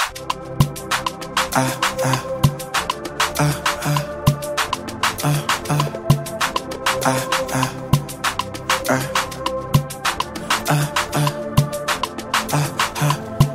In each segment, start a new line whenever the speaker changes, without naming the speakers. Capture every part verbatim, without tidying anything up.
Ah, ah, ah, ah, ah, ah, ah, ah, ah, ah, ah, ah.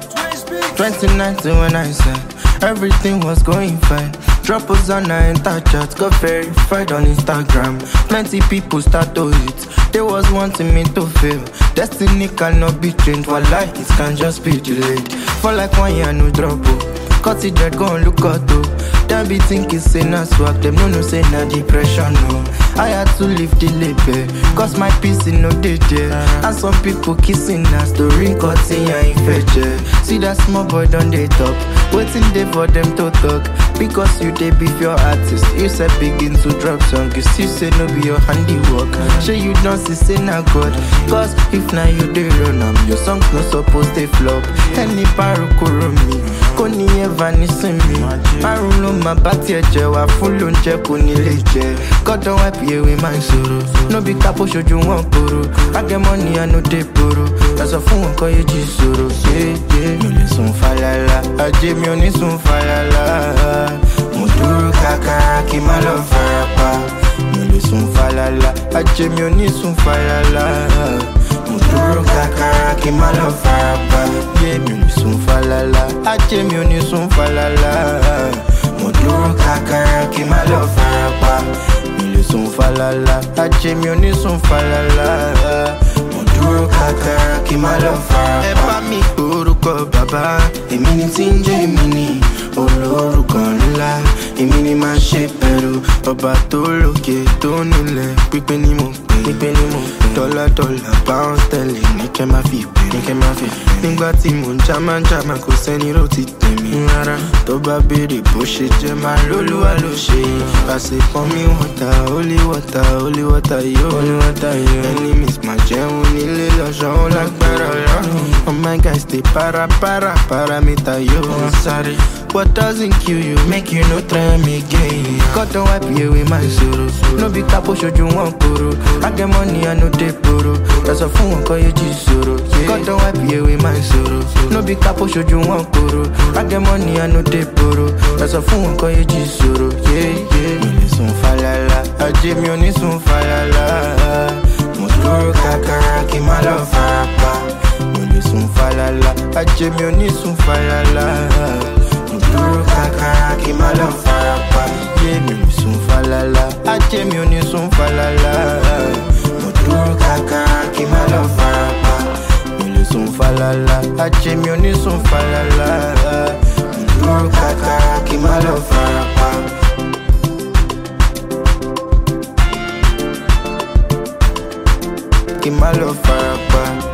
twenty nineteen when I said everything was going fine. Drop us on our enter chat, got verified on Instagram. Plenty people start to hit. They was wanting me to fail. Destiny cannot be changed. While life it can just be delayed. For like one year no drop. Cut it dread, go and look out though. Them be thinking say na swag. Them no no say na depression no. I had to leave the label, cause my peace in no day there. And some people kissing us, story cutting and infected. See that small boy done they top, waiting there for them to talk. Because you they beef your artist, you said begin to drop song. You still say no be your handiwork. Sure you don't see say na God. Cause if now you they run am, your songs not supposed to flop. Any paro me, koni ever ni see me. Marun lo ma bati eje wa full on je koni leje. God don't wipe you with my sorrow. No be capo show you one poro. I get money I no dey borrow. That's a phone call you jisoro. Yeah yeah. No le son falala, aje mi oni son falala. Muduru kaka ki malo farapa. No le son falala, aje mi oni son falala. Muduru kaka ki malo farapa. Yeah mi oni son falala, aje mi oni son falala. Muduru kaka ki malo farapa. Son falala, aje mi oni son falala. Mo dúró kàkàrà kí má lọ fara pa. Ẹ bá mi orúkọ bàbá, èmi ni tí ń jẹ́ èmi ni olórúkọ ńlá. Èmi ni máa ṣe pẹ̀lú ọba tó lókè tó nílẹ̀. Pípé ni mo pè, pípé ni mo pè. Dọ́là dọ́là pound sterling ní kẹ́ máa fi pè, ní kẹ́ máa fi pè. Nígbà tí mò ń jámá jámá kò sẹ́ni ló ti tẹ̀mí rárá. Tó bá béèrè bó ṣe jẹ́ máa lólúwa ló ṣe yìí. Pàṣẹ pọ́n mi wọ́tà, holy water, holy water yo, holy water yo. Enemies máa jẹun nílé lọ́ṣọ́ lágbára ọlọ́run. All my guys dey para para para mi ta yo. Wọ́n sáré. What doesn't kill you, make you no try me again. God don't wipe you with my sorrow. No be capo show you one poro. I get money, I no dey borrow. That's a phone call you jisoro. God don't wipe you with my sorrow. No be capo show you one poro. I get money, I no dey borrow. That's a phone call you jisoro. Yeah yeah. Mi le son falala, aje mi oni son falala. Mo dúró kàkàrà kí má lọ farapa. Mi le son falala, aje mi oni son falala. Dúró kàkàrà kí má lọ farapa. Yé mi ò sùn falala, ajé mi ò ní sùn falala. Mo dúró kàkàrà kí má lọ farapa. Mi lè sùn falala, ajé mi ò ní sùn falala. Mo dúró kàkàrà kí má lọ farapa. Kí má lọ farapa.